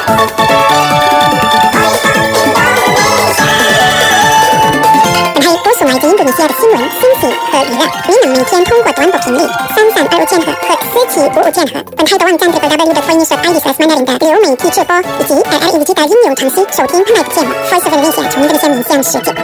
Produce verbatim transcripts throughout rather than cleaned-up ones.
播送来自印度尼西亚的新闻、信息和娱乐。你能每天通过短波频率三三二五千赫和四七五五千赫，本台的网站 double-u double-u double-u 的 Voice of I D S Mandarin 的流媒体直播，以及 L L E D 的音流程序收听他们的节目。Voice of Indonesia 从印度尼西亚面向世界。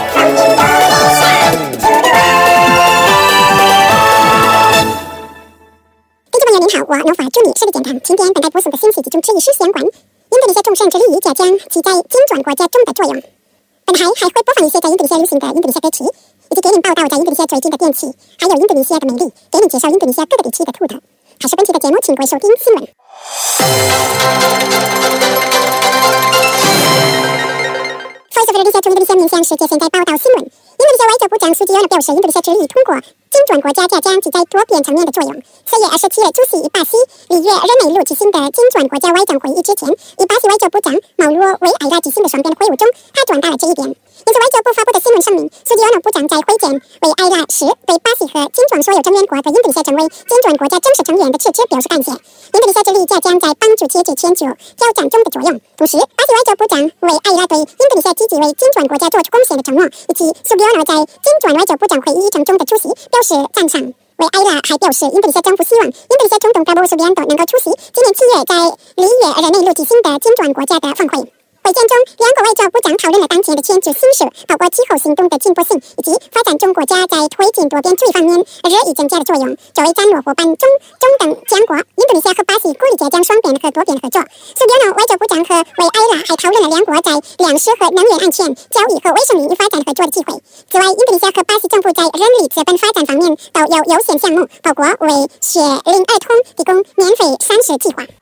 听众朋友您好，我农法祝你顺利健康。今天本台播送的信息集中之一是相关印度尼西亚众生致力于加强其在金砖国家中的作用。本台还会播放一些在印度尼西亚流行的印度尼西亚歌曲，以及给您报道在印度尼西亚最近的天气，还有印度尼西亚的美丽，给您介绍印度尼西亚各个地区的土特。开始本期的节目，请各位收听新闻。Voice of Indonesia 从印度尼西亚面向世界现在报道新闻。印度尼西亚外交部长苏吉欧表示，印度尼西亚致力通过金砖国家加强其在多边层面的作用。四月二十七日出席以巴西里约热内卢举行的金砖国家外长会议之前，以巴西外交部长毛罗维埃拉举行的双边会晤中，他转达了这一点。因此，外交部发布的新闻声明，苏吉欧部长在会见维埃拉时，对巴西和金砖所有成员国和印度尼西亚成为金砖国家正式成员的支持表示感谢。印度尼西亚致力加强在帮助解决全球挑战中的作用。同时，巴西外交部长维埃拉对印度尼西亚积极为金砖国家做出贡献的承诺，以及苏吉欧在金砖外交部长会议议程中的出席，表示赞赏。维埃拉还表示，印度尼西亚政府希望印度尼西亚总统prabowo subianto能够出席今年七月在里约热内卢举行的金砖国家的峰会。会见中，两国外交部长讨论了当前的全球形势，包括气候行动的紧迫性，以及发展中国家在推进多边主义方面日益增加的作用。作为战略伙伴中中等强国，印度尼西亚和巴西鼓励加强双边和多边合作。苏比奥外交部长和维埃拉还讨论了两国在粮食和能源安全、教育和卫生领域发展合作的机会。此外，印度尼西亚和巴西政府在人力资本发展方面都有优先项目，包括为学龄儿童提供免费膳食计划。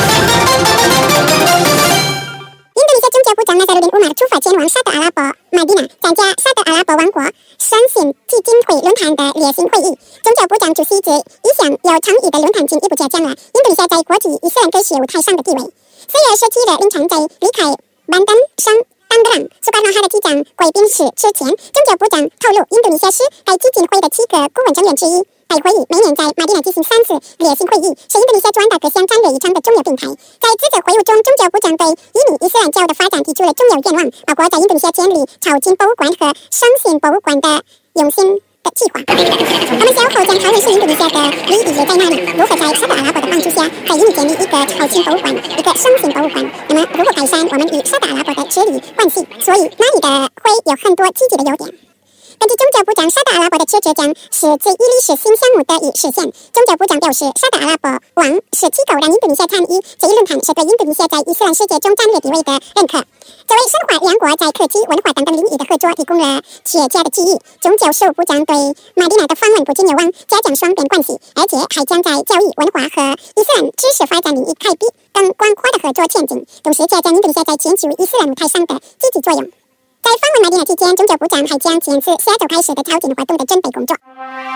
印度尼西亚宗教部长纳萨鲁丁乌马出发前往沙特阿拉伯马迪纳，参加沙特阿拉伯王国圣信基金会论坛的例行会议。宗教部长主席指，一向有倡议的论坛进一步加强了印度尼西亚在国际伊斯兰科学舞台上的地位。四月二十七日凌晨，在离开班登省当格朗苏卡诺哈的机长贵宾室之前，宗教部长透露，印度尼西亚是该基金会的七个顾问成员之一。该会议每年在马蒂纳进行三次例行会议，是印度尼西亚转达各项战略议程的重要平台。在这个会议中，宗教部长对移民伊斯兰教的发展提出了重要愿望，包括在印度尼西亚建立朝觐博物馆和圣信博物馆的用心的计划。他们稍后将讨论是印度尼西亚的利益在哪里，如何在沙特阿拉伯的帮助下，在印尼建立一个朝觐博物馆，一个圣信博物馆。那么，如何改善我们与沙特阿拉伯的治理关系？所以，那里的会有很多积极的优点。根据宗教部长，沙特阿拉伯的持续将使这一历史新项目得以实现。宗教部长表示，沙特阿拉伯王十七口让印度尼西亚参与这一论坛，是对印度尼西亚在伊斯兰世界中战略地位的认可。作为深化两国在科技、文化等等领域的合作提供了企业家的机遇。宗教事务部长对马蒂纳的访问不仅有望加强双边关系，而且还将在教育、文化和伊斯兰知识发展领域开辟更广阔的合作前景，同时加强印度尼西亚在全球伊斯兰舞台上的积极作用。在访问马蒂纳期间，宗教部长还将坚持下周开始的朝觐活动的准备工作。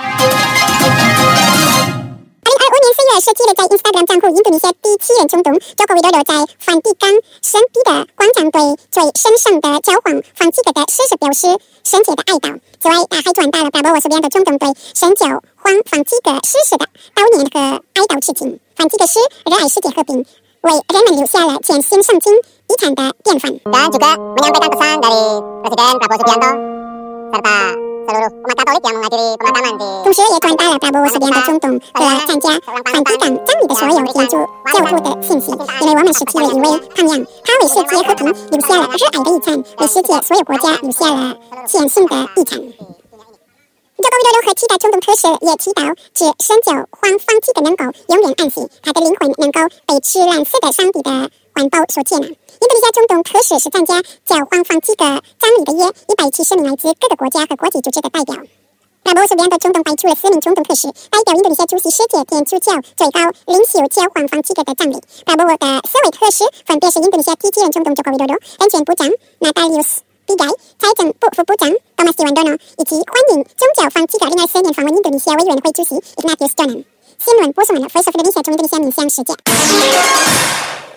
二零二五年四月二十七日，在 Instagram 账户，印度尼西亚第七任总统佐科维多多在梵蒂冈圣彼得广场对最神圣的教皇方济各的逝世表示深切的哀悼。此外，他还转达了prabowo subianto总统对圣教皇方济各逝世的悼念和哀悼之情。方济各是热爱世界和平，为人们留下了全新圣经遗产的典范。 Dan juga menyampaikan pesan dari Presiden Prabowo Subianto serta seluruh umat Katolik yang menghadiri pemakaman di。 同时，也转达了prabowo subianto总统和参加梵蒂冈葬礼的所有天主教徒的信息，因为我们是其为一位榜样，他为世界和平留下了热爱的遗产，为世界所有国家留下了全新的遗产。佐科维多多和其他总统特使也祈祷，致圣教皇方济各能够永远安息，他的灵魂能够被赤蓝色的上帝的环抱所接纳。印度尼西亚总统特使是参加教皇方济各葬礼的约一百七十名来自各个国家和国际组织的代表。prabowo subianto总统派出了四名总统特使，代表印度尼西亚出席世界天主教最高领袖教皇方济各的葬礼。prabowo的四位特使分别是印度尼西亚第七任总统佐科维多多、人权部长 Natalius Pigai、财政部副部长 Thomas Iwandono 以及欢迎宗教方济各二零二四年访问印度尼西亚委员会主席 Ignatius Jonan。新闻播送完了 ，Voice of Indonesia 从印度尼西亚面向世界。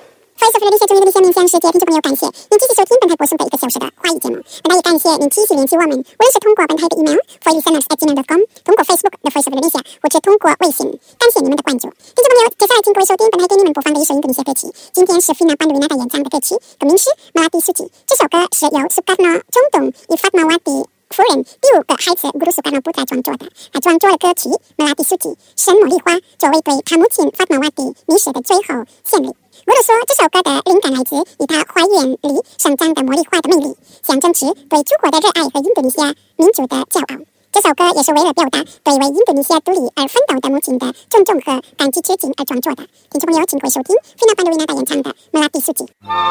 Voice of Indonesia 中印度尼西亚面向世界听众朋友，感谢您继续收听本台播送的一个小时的华语节目。本台也感谢您继续联系我们，无论是通过本台的 email voicelisteners at gmail dot com， 通过 Facebook The Voice of Indonesia， 或者通过微信，感谢你们的关注。听众朋友，接下来请各位收听本台给你们播放的一首印度尼西亚歌曲。今天是 Vina Panduwinata 演唱的歌曲，歌名是 Melati Suci。这首歌是由 Soekarno 中东与 Fatmawati夫人第五个孩子 Guru Soekarno Putra 创作的，他创作了歌曲 Melati Suci 神茉莉花，作为对他母亲 Fatmawati 迷失的最后献礼。Guru 说，这首歌的灵感来自于他花园里生长的茉莉花的魅力，象征着对祖国的热爱和印度尼西亚民族的骄傲。这首歌也是为了表达对为印度尼西亚独立而奋斗的母亲的尊重和感激之情而创作的。听众朋友，请各位收听 Vina Panduwinata 演唱的 Melati Suci。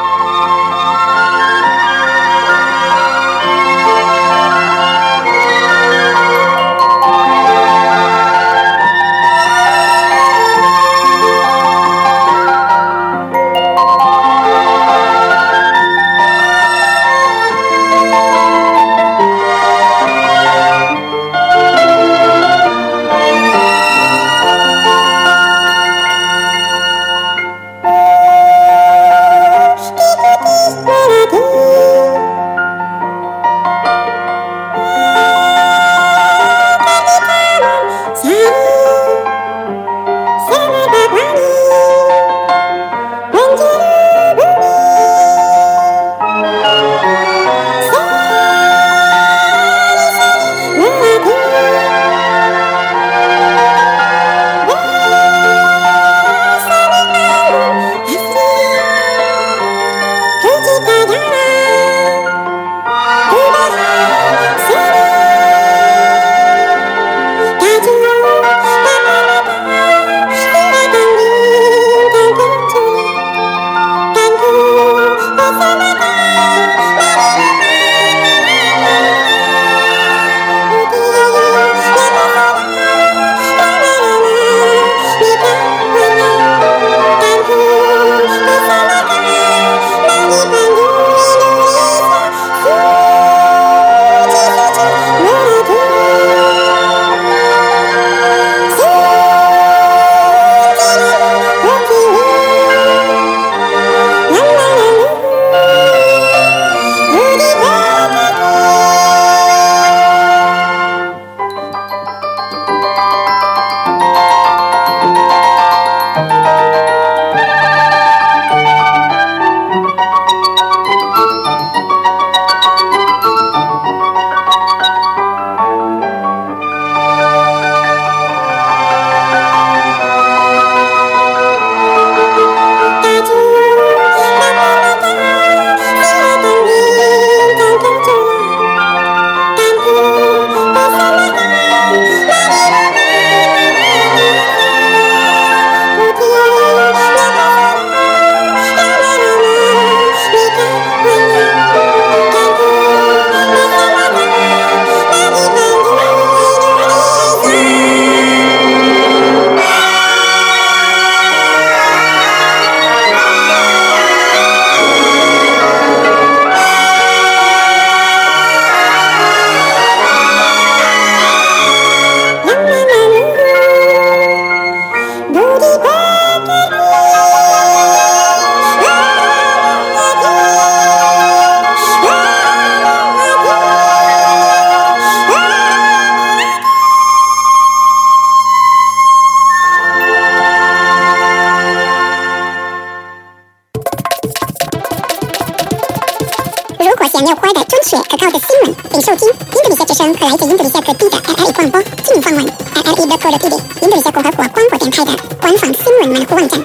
想要获得准确可靠的新闻，并收听印度尼西亚之声和来自印度尼西亚各地的 R R E 广播，请访问 R R E dot co dot T V 印度尼西亚共和国广播电台的官方新闻门户网站。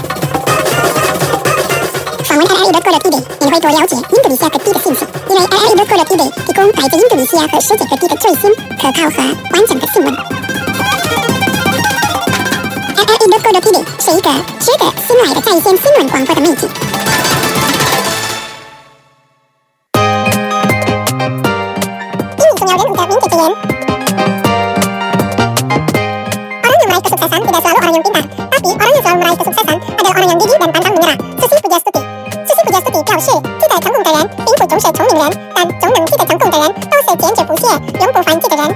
访问 R R E dot co dot T V， 你会多了解印度尼西亚各地的信息，因为 R R E dot co dot T V 提供来自印度尼西亚和世界各地的最新、可靠和完整的新闻。R R E dot co dot T V 是一个值得信赖的在线新闻广播的媒体。Orang yang meraih kesuksesan tidak selalu orang yang pintar, tapi orang yang selalu meraih kesuksesan adalah orang yang gigih dan pantang menyerah. Susi Pujastuti. Susi Pujastuti 表示，记得成功的人并不总是聪明人，但总能记得成功的人都是坚持不懈、永不放弃的人。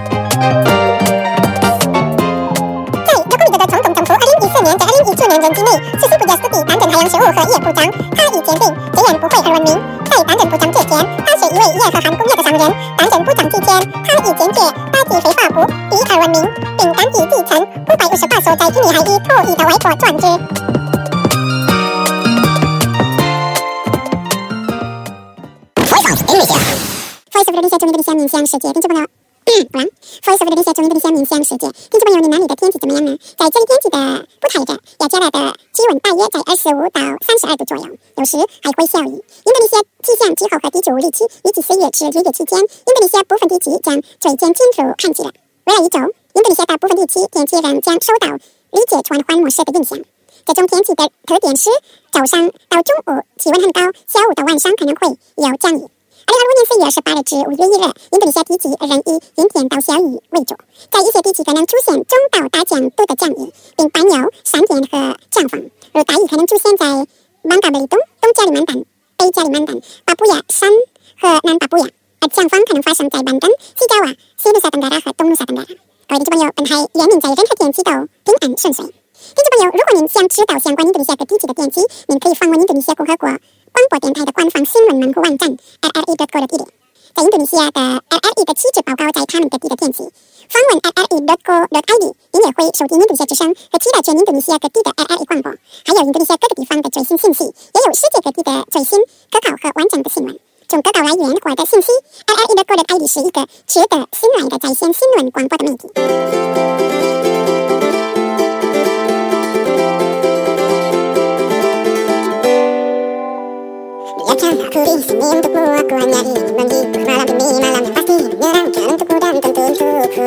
在joko widodo总统政府二零一四年至二零一九年任期内，Susi Pujastuti 担任洋食务和业部长，他已坚定直言不讳而闻名。在担任部长之前，他是一位业和含工业的商人；担任部长期间，他以坚决打击非法捕鱼而闻名，并当地继承五百五十八艘在印尼海域捕鱼的外国船只。Voice of Indonesia， 中印度尼西亚民乡世界，听众朋友。不然 ，Voice of Indonesia， 中印度尼西亚民乡世界，听众朋友，你那里的天气怎么样呢？在这里天气的不太热，雅加达的气温大约在二十五到三十二度左右，有时还会下雨。印度尼西亚气象气候和地质预期，预计四月至六月期间，印度尼西亚部分地区将逐渐进入旱季了。未来一周，印度尼西亚大部分地区天气仍将受到日节传缓模式的影响。这种天气的特点是早上到中午气温很高，下午到晚上可能会有降雨。二零二五年四月二十八日至五月一日，印度尼西亚地区仍以阴天到小雨为主，在一些地区可能出现中到大强度的降雨，并伴有闪电和降风。如大雨可能出现在邦嘎布里东、东加里曼丹、北加里曼丹、巴布亚山和南巴布亚，而降风可能发生在班登、西爪哇、西努萨登嘎拉和东努萨登嘎拉。各位听众朋友，本台愿您在任何天气都平安顺遂。听众朋友，如果您想知道相关印度尼西亚各地区的天气，您可以访问印度尼西亚共和国广播电台的官方新闻门户网站 L R E dot co dot I D。在印度尼西亚的 L R E 的气质报告在他们各地的天气。访问 L R E dot co dot I D， 您也会收听印度尼西亚之声和其他全印度尼西亚各地的 L R E 广播，还有印度尼西亚各个地方的最新信息，也有世界各地的最新、可靠和完整的新闻。从可靠来源获得信息 ，L R E dot co dot I D 是一个值得信赖的在线新闻广播的媒体。Aku disini untukmu, aku hanya ingin menghibur malam ini, malam yang pasti menyenangkan untukmu dan tentu untukku.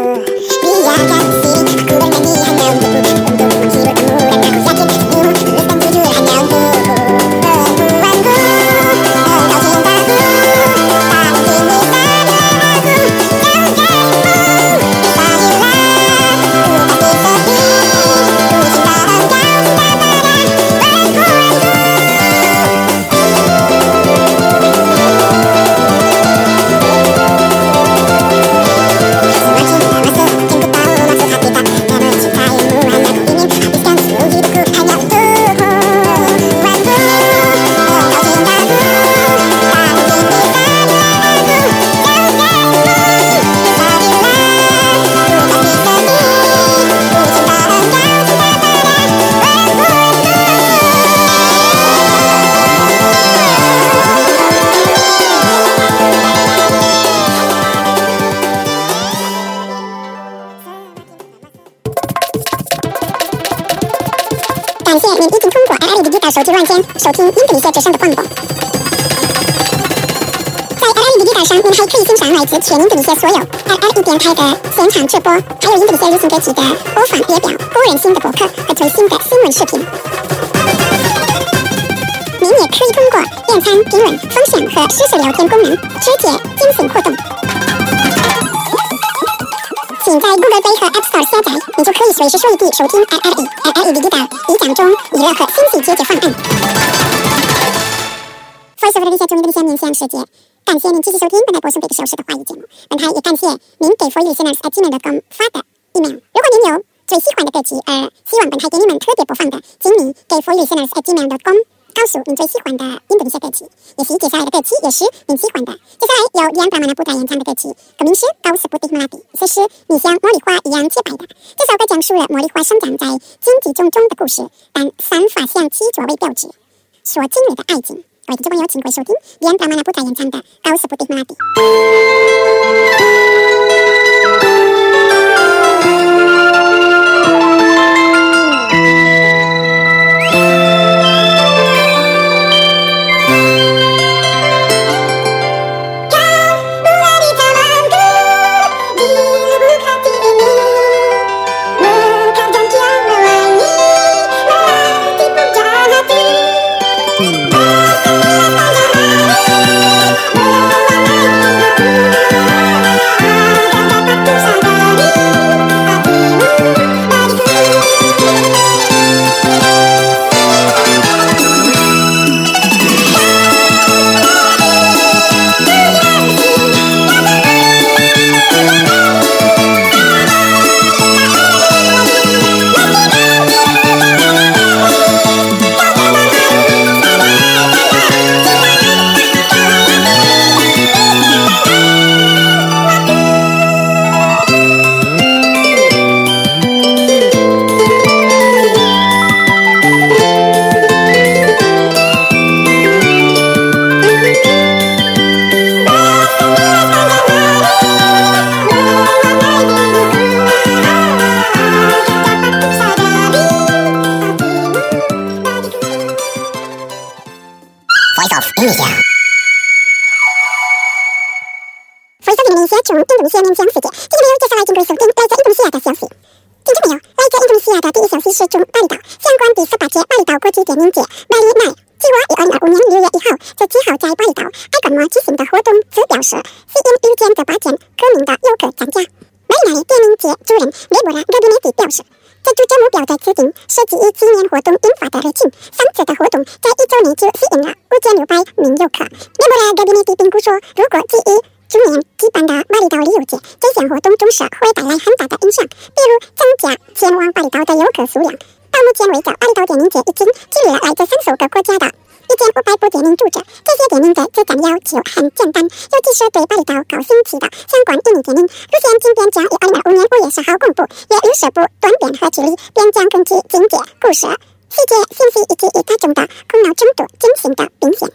Biarkan di sini aku bernyanyi hanya untukku, untuk menghibur kamu dan aku yakin kamu tulus dan jujur hanya untukku. Perempuanku, engkau cintaku, tak mungkin bisa aku jauh darimu. Bisanilah, ku pasti sedih, ku cinta engkau, cinta pada perempuanku.感谢您已经通过 L R E Digital 手机软件收听印度尼西亚之声的广播。在 L R E Digital 上，您还可以欣赏来自全印度尼西亚所有 L R E 电台的现场直播，还有印度尼西亚流行歌曲的播放列表、个人新的博客和最新的新闻视频。您也可以通过点餐、评论、分享和实时聊天功能直接进行互动。请在 Google Play 和 App Store 下载，你就可以随时随地收听 L R E L R E Digital 一讲中娱乐和信息解决方案。Voice of Indonesia， 中印度尼西亚民乡世界，感谢您继续收听本台播送给个小时的华语节目。本台也感谢您给 for listeners at gmail dot com 发的 email。如果您有最喜欢的歌曲，而希望本台给你们特别播放的，请您给 for listeners at gmail dot com 告诉您最喜欢的印度尼西亚歌曲，也许接下来的歌曲也是您喜欢的。接下来由Dian Pramana Putra演唱的歌曲，歌名是《高斯布蒂·莫拉蒂》，此时你像茉莉花一样洁白的。这首歌讲述了茉莉花生长在荆棘丛中的故事，但散发香气作为标志，说经历的爱情。各位听众朋友，请各位收听Dian Pramana Putra演唱的《高斯布蒂·莫拉蒂》。 Indonesia. Voice of Indonesia 中印度尼西亚面向世界，今天没有介绍来经过收听来自印度尼西亚的消息。听众朋友，来自印度尼西亚的第一消息是中巴厘岛相关第十八届巴厘岛国际电影节巴厘奈计划于二零二五年六月一号至七号在巴厘岛爱观摩举行的活动，则表示吸引六千这八千可名的游客参加。巴厘奈电影节主任雷博拉·戈比内蒂表示，这主角目标在此景是基于纪念活动引发的热情，上次的活动在一周内就吸引了五千六百名游客。雷博拉·戈比内蒂评估说，如果基于今年举办的巴厘岛旅游节，这项活动总是会带来很大的影响，比如增加前往巴厘岛的游客数量。到目前为止，巴厘岛电影节已经激励了来自三十个国家的一千五百部电影读者。这些电影的这项要求很简单，尤其是对巴厘岛高新奇的相关电影电影。路线今天将于二零二五年五月十号公布，也有十部短片和距离便将根据情节、故事、细节、信息以及与大众的空脑程度进行的并线。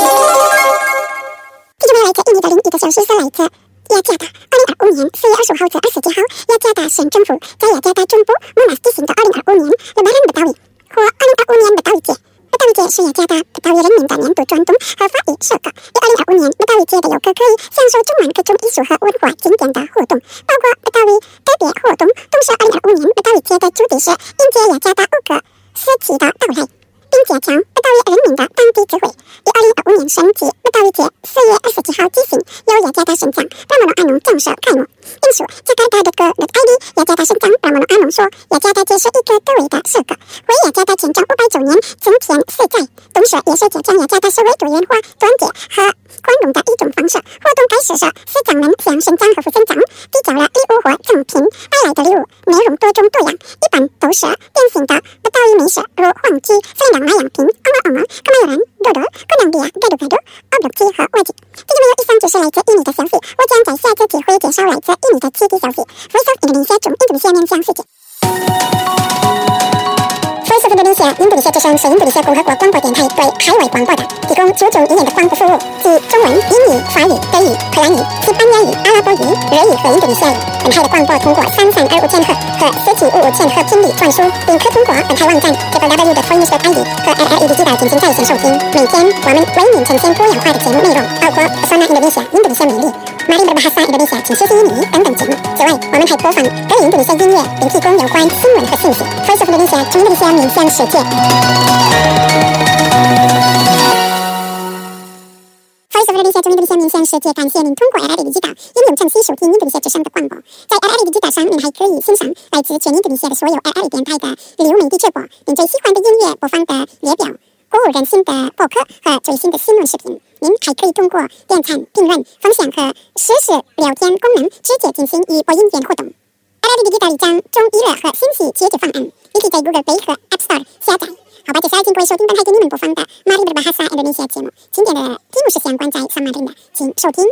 这就来自印尼的另一个消息是来自雅加达。二零二五年四月二十五号至二十七号，雅加达省政府在雅加达中部莫纳举行的二零二五年勒巴兰不岛屿或二零二五年不岛屿节。不岛屿节是雅加达不岛屿人民的年度传统和法语社歌。于二零二五年不岛屿节的游客可以享受充满各种艺术和文化景点的活动，包括不岛屿特别活动。同时，二零二五年不岛屿节的主题是迎接雅加达五个时期的到来，并加强不岛屿人民的当地智慧。于二零二五年升级不岛屿节四月二十七号举行，由雅加达省长布拉莫诺阿农正式开幕。因述加卡达的歌的 I D， 雅加达省长布拉莫诺阿农说，雅加达节是一个特别的社歌，为雅加达建长五百周年增添色彩，同时也是加强雅加达社会多元化、团结和宽容的一种方式。活动开始时，市长们向省长和副省长递交了礼物或赠品，带来的礼物内容多种多样，一般都是典型的不岛屿美食，如黄鸡、飞狼马羊平、奥马奥马、卡马尤兰、多多、哥伦比亚、盖杜盖杜、奥布奇和外籍。这就没有以上就是来自印尼的消息，我将在下次机会介绍来自印尼的其他消息。Voice of Indonesia 中印度尼西亚面向世界。Voice of Indonesia 印度尼西亚之声是印度尼西亚共和国广播电台对海外广播的，提供九种语言的广播服务，即中文、英语、法语、德语、荷兰语、西班牙语、阿拉伯语、日语和印度尼西亚语。本台的广播通过三三二五千赫和四七五五千赫频率传输，并可通过本台网站 double-u double-u double-u 点 voice dot I D 和 L L E D 机进行在线收听。每天我们为您呈现多样化的节目内容，包括 Pesona Indonesia 印度尼西亚美丽、Mari Berbahasa Indonesia 请学习英语等等节目。此外，我们还播放各类印度尼西亚音乐，并提供有关新闻和信息。Voice of Indonesia 从印度尼西亚面向世界。Voice of Indonesia 从印度尼西亚面向世界，感谢您通过 L L E D 机应用程序收听印度尼西亚之声的广播。在 L L E D 机上，您还可以欣赏来自全印度尼西亚的所有 L L E D 电台的流媒体直播，您最喜欢的音乐播放的列表，鼓舞人心的播客和最新的新闻视频。您还可以通过点赞、评论、分享和实时聊天功能直接进行与播音员互动。L L E D 机一张中娱乐和信息解决方案，你可以在 Google Play 和 App Store 下载。好吧，接下来经过收听本台给你们播放的 Mari Berbahasa Indonesia 节目，今天的题目是相关在三马林的，请收听。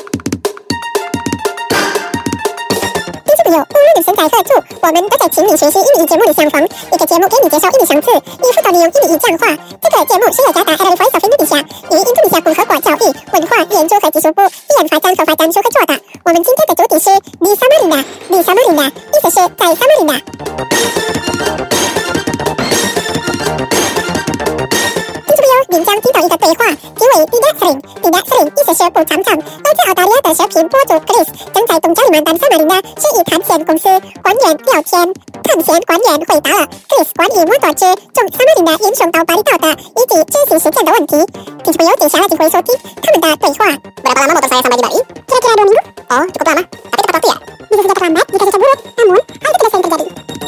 听众朋友，无论你身在何处，我们都在请你学习英语节目里相逢。一个节目给你介绍英语生词，以辅导你用英语讲话。这个节目是雅加达 L L Voice of Indonesia 与印度尼西亚共和国教育、文化研究和技术部语言发展和发展处合作的。我们今天的主题是 Di Samarinda， Di Samarinda， 意思是在 Samarinda。您将听到一个对话，题为 Tidak Sering。Tidak Sering 意思是不常常。来自澳大利亚的视频博主 Chris 正在东加里曼丹萨马林的是以探险公司官员聊天。探险官员回答了 Chris 关于摩托车从萨马林的运送到巴厘岛的以及执行时间的问题。听众朋友，接下来就会收听他们的对话。 Berapa lama motor saya sampai di Bali? Kira-kira dua minggu. Oh, cukup lama. Tapi tepat waktu ya? Bisa saja terlambat jika cuaca buruk, namun hal itu tidak sering terjadi.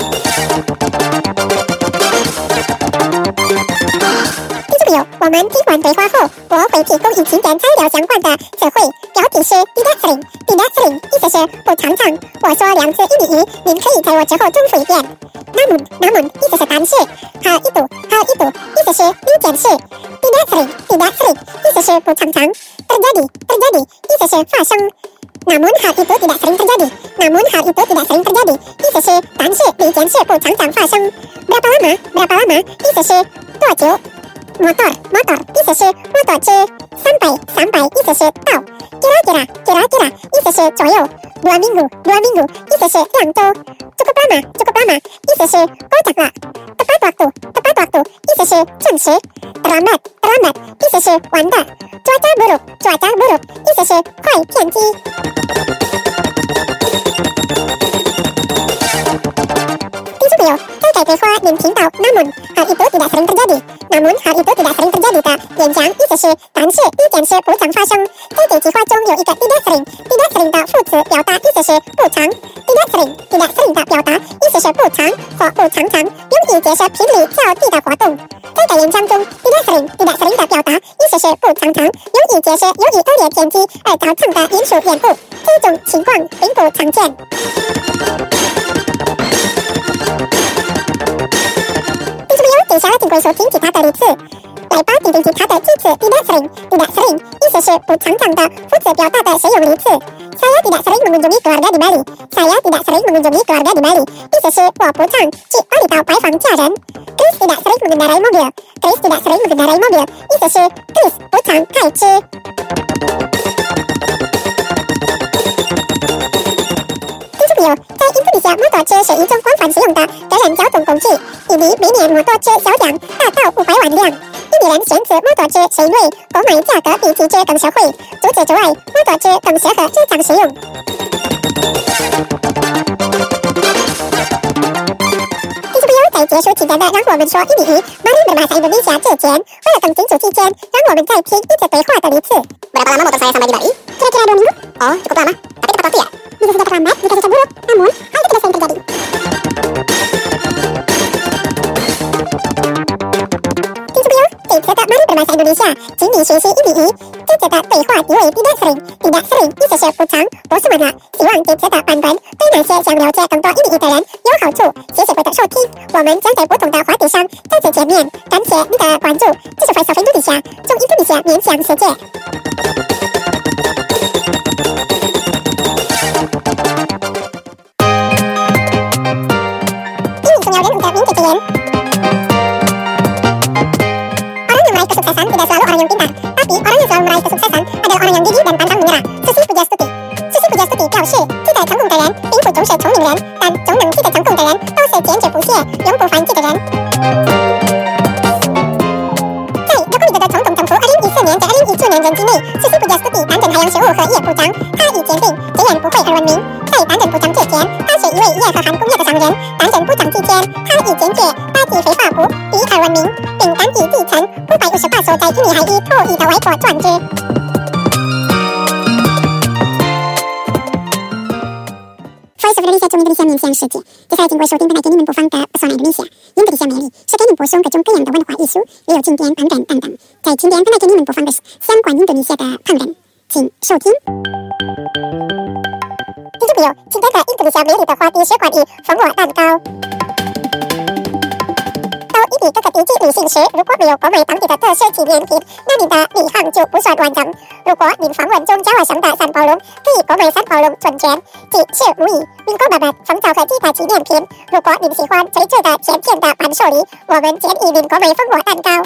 我们听完对话后，我会提供与情感材料相关的词汇，标题是 Tidak Sering。Tidak Sering 意思是不常常。我说两次印尼语，您可以在我之后重复一遍。Namun Namun 意思是但是。Hal itu Hal itu 意思是一件事。Tidak Sering Tidak Sering 意思是不常常。Terjadi Terjadi 意思是发生。Namun hal itu tidak sering terjadi. Namun hal itu tidak sering terjadi 意思是但是一件事不常常发生。Berapa lama Berapa lama 意思是多久。Motor Motor 意思是摩托车。Sampai Sampai 意思是到。 kira-kira, kira-kira, 意思是左右。dua minggu, dua minggu, 意思是两周。cukup lama, cukup lama, 意思是够长了。tepat waktu, tepat waktu, 意思是准时。terlambat, terlambat, 意思是晚的。cuaca buruk, cuaca buruk, 意思是坏天气。听众朋友，在该对话您听到 namun hal itu tidak sering terjadi, namun hal itu tidak sering terjadi 的演讲，意思是但是一件事不常发生。在这句话中有一个 tidak sering，tidak sering 的副词表达意思是不常。tidak sering，tidak sering 的表达意思是不常或不常常，用以解释频率较低的活动。在该演讲中 tidak sering，tidak sering 的表达意思是不常常，用以解释由于恶劣天气而造成的连续延误。这种情况并不常见。接下来请贵收听其他的例子。来吧，听听其他的句子。tidak sering，tidak sering 意思是不常常的副词表达的实用例子。saya tidak sering mengunjungi keluarga di Bali。saya tidak sering mengunjungi keluarga di Bali 意思是我不常去巴厘岛拜访家人。Chris tidak sering mengendarai mobil。Chris tidak sering mengendarai mobil 意思是 Chris 不常开车。在印度尼西亚，摩托车是一种广泛使用的个人交通工具。印尼每年摩托车销量达到五百万辆。印尼人选择摩托车是因为购买价格比汽车更实惠。除此之外，摩托车更适合日常使用。听众朋友，在结束期间的让我们说印尼语 Mari berbahasa Indonesia 之前，为了更清楚期间，让我们再听一次对话的例子。 Berapa lama motor saya sampai di Bali? Kira-kira dua minggu. Oh, cukup lama. Tapi tepat waktu ya? Bisa saja terlambat jika cuaca buruk, namun hal itu tidak sering terjadi.听众朋友，这次的 Mari berbahasa Indonesia 请你学习印尼语。这次的对话题为 tidak sering，tidak sering 意思是不常，不是完了。希望这次的版本对那些想了解更多印尼语的人有好处。谢谢各位的收听，我们将在不同的话题上再次见面。感谢你的关注，这是 Voice of Indonesia， 从印度尼西亚面向世界。Orang yang meraih kesuksesan tidak selalu orang yang pintar, tapi orang yang selalu meraih kesuksesan adalah orang yang gigih dan pantang menyerah. Susi Pujastuti Susi Pujastuti 表示，记得成功的人并不总是聪明人，但总能记得成功的人都是坚决不懈、永不放弃的人。在中国的总统政府二零一四年至二零一九年任期内，Susi Pujastuti 担任海洋事务和业部长，他以坚定、直言不讳而闻名。在担任部长之前，他是一位业和含工业的商人。担任部长期间，他以坚决打击非法捕鱼而闻名，并单击继承五百五十八艘在印尼海域捕鱼的外国船只。Voice of Indonesia 中印度尼西亚面向世界。接下来经过收听本台给你们播放的《Pesona Indonesia》，印度尼西亚魅力是给您播送各种各样的文化艺术，也有经典版本等等。在今天本台给你们播放的是相关印度尼西亚的烹饪，请收听。听众朋友，今天的印度尼西亚魅力的话题是关于蜂窝蛋糕。到印尼各个地区旅行时，如果没有购买当地的特色纪念品，那您的旅行就不算完整。如果您访问中加外省的三宝龙，可以购买三宝龙春卷、即是如意、云购爸爸、蜂巢和其他纪念品。如果您喜欢垂直的甜甜的伴手礼，我们建议您购买蜂窝蛋糕。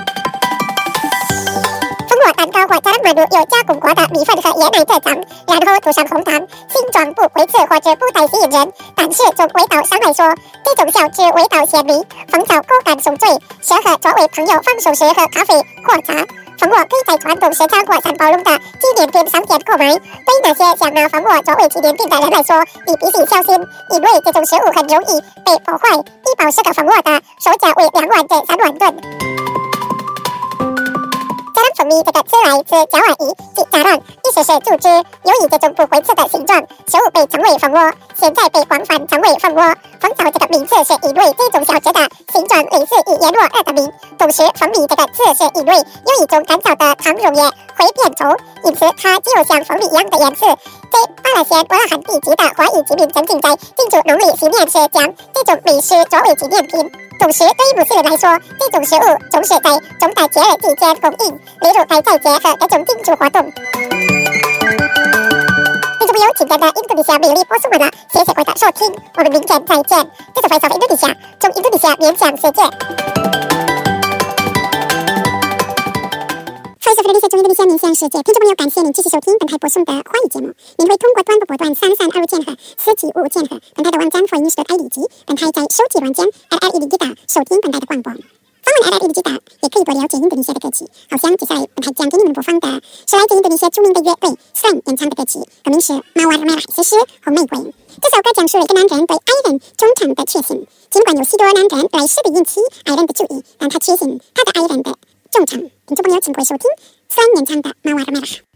蜂窝蛋糕或加曼乳有加工过的米粉和椰奶蔗酱，然后涂上红糖，形状不规则或者不太吸引人，但是从味道上来说，这种小吃味道鲜美，蜂巢口感松脆，适合作为朋友放手时喝咖啡或茶。蜂窝可以在传统市场或三宝龙的纪念品商店购买。对那些想拿蜂窝作为纪念品的人来说，你必须小心，因为这种食物很容易被破坏。一包十个蜂窝的售价为两万至三万吨。加朗蜂蜜这个词来自焦耳语，即加朗，意思是组织。由于这种不规则的形状，食物被称为蜂窝，现在被广泛称为蜂窝。蜂巢这个名词是因为这种小吃的形状类似于叶落而得名，同时蜂蜜这个词是因为有一种干燥的糖溶液会变稠，因此它具有像蜂蜜一样的颜色。在巴拉县伯拉罕地区的华裔居民曾经在庆祝农历新年时将这种美食作为纪念品。同时，对于穆斯林来说，这种食物总是在重大节日期间供应，例如在斋节和各种庆祝活动。听众朋友，今天的印度尼西亚魅力播送完了，谢谢各位的收听，我们明天再见。这是 Voice of Indonesia， 从印度尼西亚面向世界。Voice of Indonesia 从印度尼西亚面民向世界，听众朋友，感谢您继续收听本台播送的华语节目。您会通过端播波段三三二五键和四七五五键和本台的网站 foreignews.id 及本台在手机软件 L L E D 打收听本台的广播。访问 L L E D 打也可以多了解印度尼西亚的歌曲。好像接下来本台将给你们播放的是来自印度尼西亚著名的乐队 Slam 演唱的歌曲，歌名是《Mawar Merah》（写诗和玫瑰）。这首歌讲述了一个男人对爱人忠诚的确信。尽管有许多男人来试着引起爱人的注意，但他确信他的爱人的忠诚。听众朋友，请各位收听 Slam 演唱的《Mawar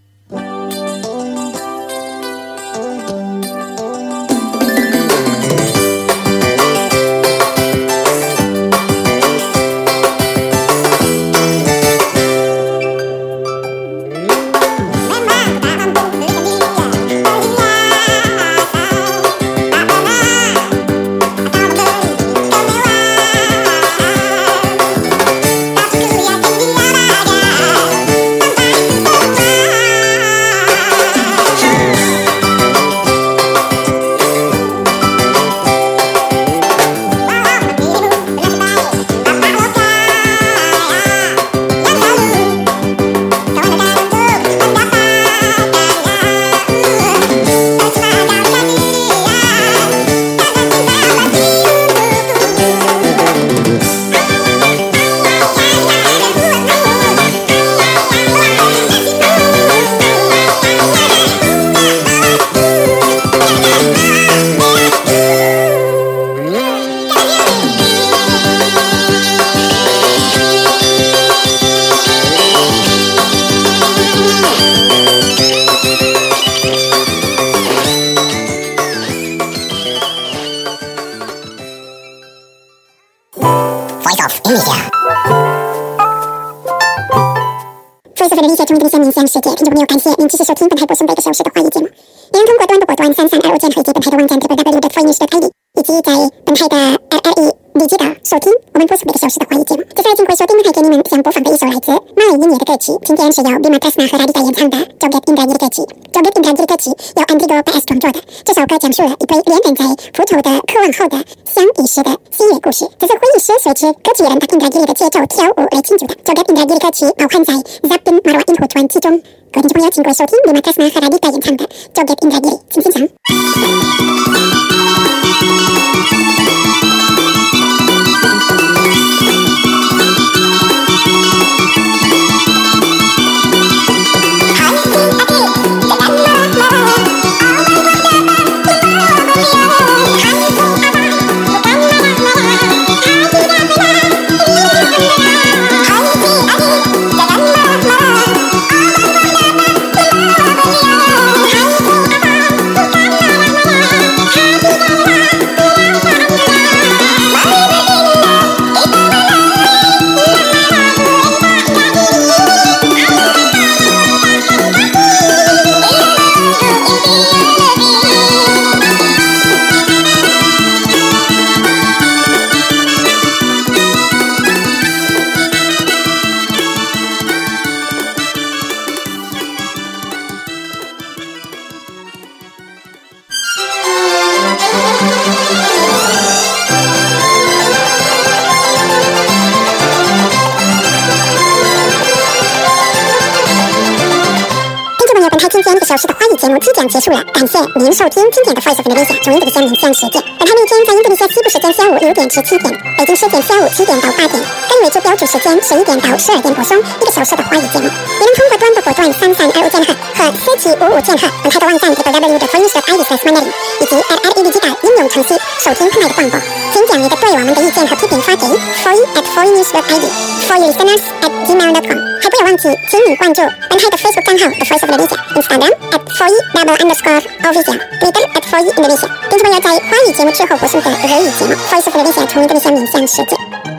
Merah》。Voice of Indonesia 从印度尼西亚面向世界，听众朋友，感谢您继续收听本台播送的一个小时的华语节目。您能通过端播波段三三二五键和以及本台的网站 double-u double-u double-u dot foreignews dot i d 以及在本台的 L L E D 打收听我们播送的一个小时的华语节目。接下来请各位收听还给你们将播放的一首来自马来音乐的歌曲，今天是由 Bima Tresna 和 Radhika 演唱的 Joget Indragiri 的歌曲。Joget Indragiri 的歌曲由 Andrigo P S 创作的。这首歌讲述了一对恋人在复仇的渴望后的相依时的喜悦故事。这是回忆时随着歌曲人 Indragiri 的节奏跳舞来庆祝的。Joget Indragiri 歌曲包含在 Zabdin Marwa 音符专辑中。各位听众朋友，请各位收听 Bima Tresna 和 Radhika 演唱的 Joget Indragiri， 请欣赏。今天一个小时的华语节目即将结束了，感谢您收听今天的 Voice of Indonesia 从印度尼西亚面向世界。本台每天在印度尼西亚西部时间下午六点至七点，北京时间下午七点到八点，该为就标准时间十一点到十二点播送一个小时的华语节目。你能通过端播波段三三二五键和和四七五五键和本台的网站 double-u double-u double-u dot foreignews dot i d slash mandarin 以及 L L E D 打应用程序收听本台的广播。请将你的对我们的意见和批评发给 foreign at foreignews dot i d for you listeners at gmail dot com。还不要忘记，请你关注本台的 Facebook 账号 The Voice of Indonesia、Instagram at four e double underscore official、Twitter at four e Indonesia。听众朋友，在华语节目之后播送的日语节目 Voice of Indonesia 从印度尼西亚面向世界。